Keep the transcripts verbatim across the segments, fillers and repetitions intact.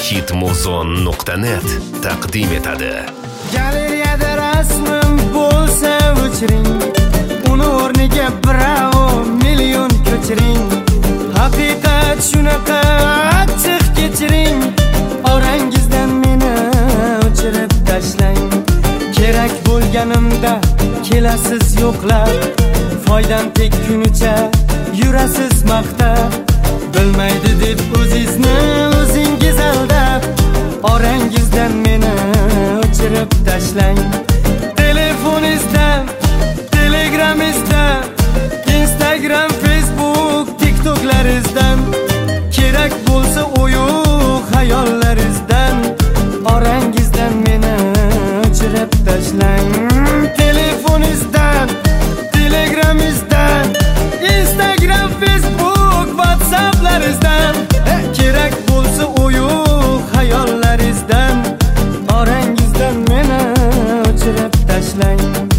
hitmuzon nuqta net taqdim etadi. Galeriyada rasmim bo'lsa o'chiring, uni o'rniga bravo million ko'chiring. Haqiqat shunaqa achchiq kechiring, orangizdan meni o'chirib tashlang. Kerak bo'lganimda kelasiz yo'qlab, foydam tekkunicha yurasiz maqtab. Bilmaydi deb o'zingizni o'zingiz aldab, orangizdan meni o'chirib tashlang. Telefoningizdan, Telegramingizdan, Instagram, Facebook, TikToklaringizdan, kerak bo'lsa o'yuq xayollaringizdan, orangizdan meni o'chirib tashlang. Telefoningizdan, Telegramingizdan, Instagram, Facebook, WhatsApplaringizdan, kerak bo'lsa o'yuq xayollaringizdan, orangizdan meni o'chirib tashlang.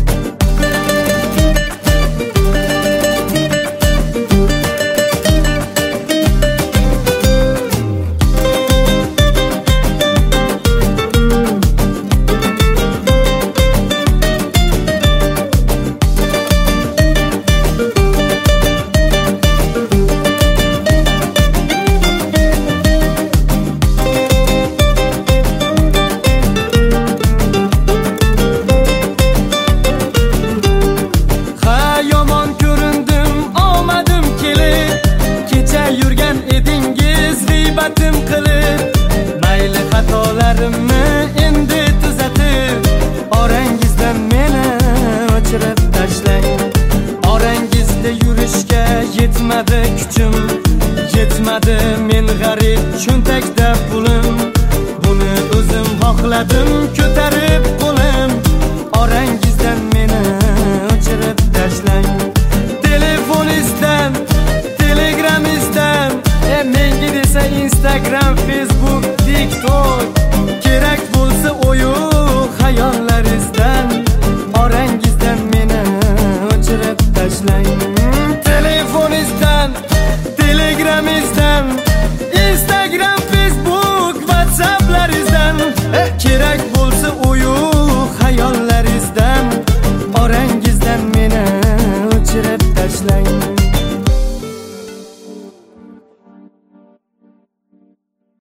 Mayli xatolarimni endi tuzatib, orangizdan meni o'chirib tashlang. Orangizda yurishga yetmadi kuchim, yetmadi men g'arib cho'ntakda pulim. Buni o'zim xohladim ko'tarib